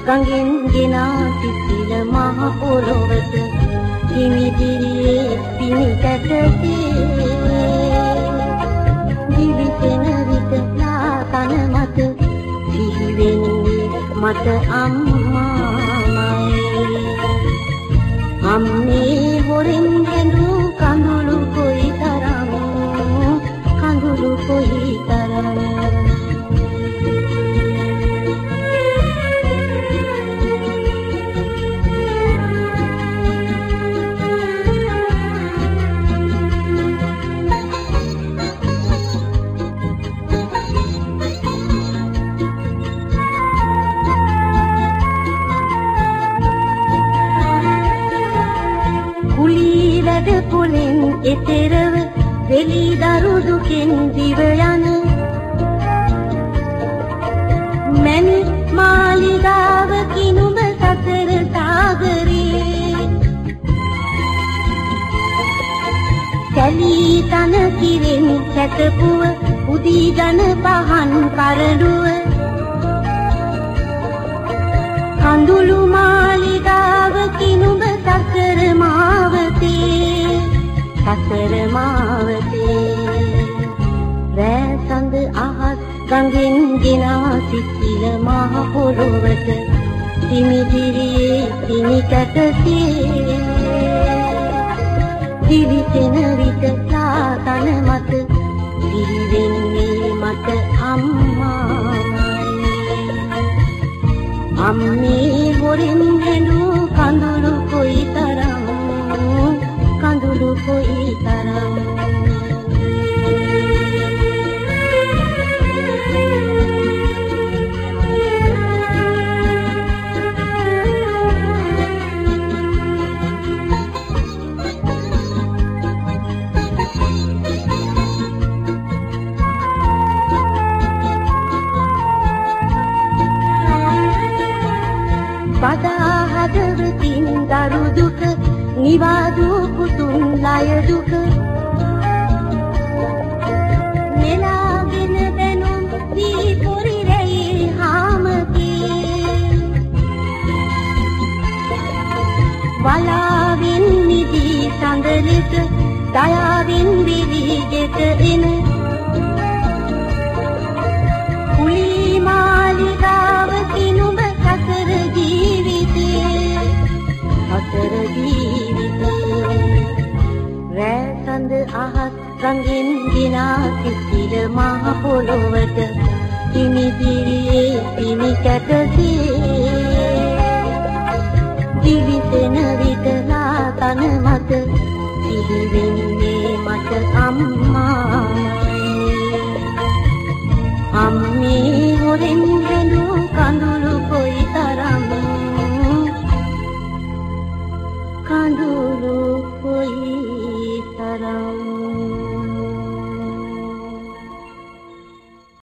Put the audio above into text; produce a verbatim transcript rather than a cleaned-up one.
ගඟෙන් ගෙනා සිසිල මහ පොළොවට හිමිදිරියේ පිණි කැටසේ දිවිසෙන විට ලාතන මත සිහි වෙන්නේ මට අම්මාමයි. අම්මේ හොරෙන් ඇඳු කඳුළු කොයිතරම් කඳුළු කොයිතරම් පුලින් එතරව වෙලි දරු දුකෙන් දිව යන මැණික් මාලිගාව කිනුඹ සතර සාගරේ කැලී තන කිරෙන් සැතපුව උදී ජන පහන් කරඬුව කඳුළු මාලිගාව කිනුඹ සතර මාවතේ සතර මාවතේ රෑ සඳ අහස් ගඟෙන් ගෙනා සිසිල මහ පොළොවට හිමිදිරියේ පිණි කැටසේ දිවිසෙන විට ලාතන මත සිහි වෙන්නේ මට අම්මාමයි. අම්මේ හොරෙන් ඇඳු කඳුළු කොයිතරම් කඳුළු කොයිතරම් පදා හදවතින් දරු දුක නිවාදු පුතුන් ලය දුක නෙලාගෙන දැනුම් දී පොරි රැයි හාමකේ වලාවෙන් නිදී සඳලෙත දයාවෙන් විලි ගෙත එන කුලි මාලිගාව කිනුඹ සතර ජීවිතේ සතර ජීවිතේ රෑ සඳ අහස් ගඟෙන් ගෙනා සිසිල මහ පොළොවට හිමිදිරියේ පිණි කැටසේ දිවිසෙන විට ලාතන මත සිහි වෙන්නේ මට අම්මා